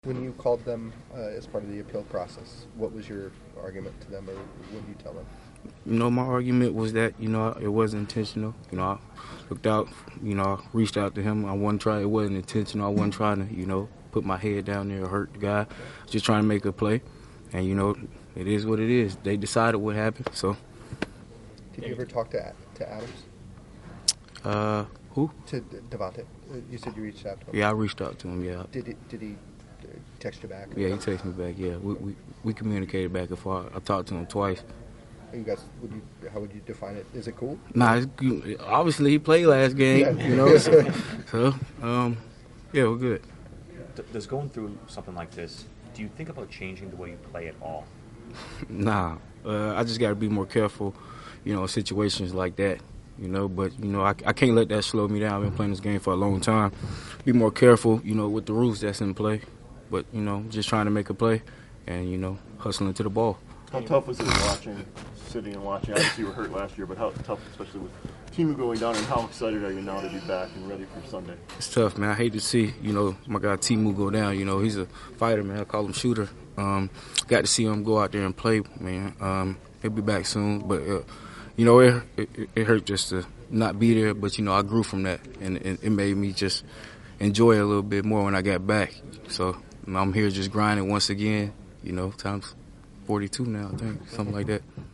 When you called them as part of the appeal process, what was your argument to them, or what did you tell them? My argument was that, it wasn't intentional. I looked out, I reached out to him. It wasn't intentional. I wasn't trying to, put my head down there or hurt the guy. Just trying to make a play. And, it is what it is. They decided what happened, so. Did you ever talk to Adams? Who? To Devontae. You said you reached out to him. Yeah, I reached out to him, yeah. Did he text you back? Yeah, he texted me back, yeah. We communicated back and forth. I talked to him twice. You guys, how would you define it? Is it cool? Nah, obviously he played last game, yeah. So, yeah, we're good. Does going through something like this, do you think about changing the way you play at all? Nah, I just got to be more careful, in situations like that, But, I can't let that slow me down. I've been playing this game for a long time. Be more careful, with the rules that's in play. But, just trying to make a play and, hustling to the ball. How tough was it sitting and watching? Obviously you were hurt last year, but how tough, especially with Timu going down, and how excited are you now to be back and ready for Sunday? It's tough, man. I hate to see, my guy Timu go down. He's a fighter, man. I call him shooter. Got to see him go out there and play, man. He'll be back soon. But, it hurt just to not be there. But, I grew from that, and it made me just enjoy it a little bit more when I got back. So I'm here just grinding once again, times 42 now, I think, something like that.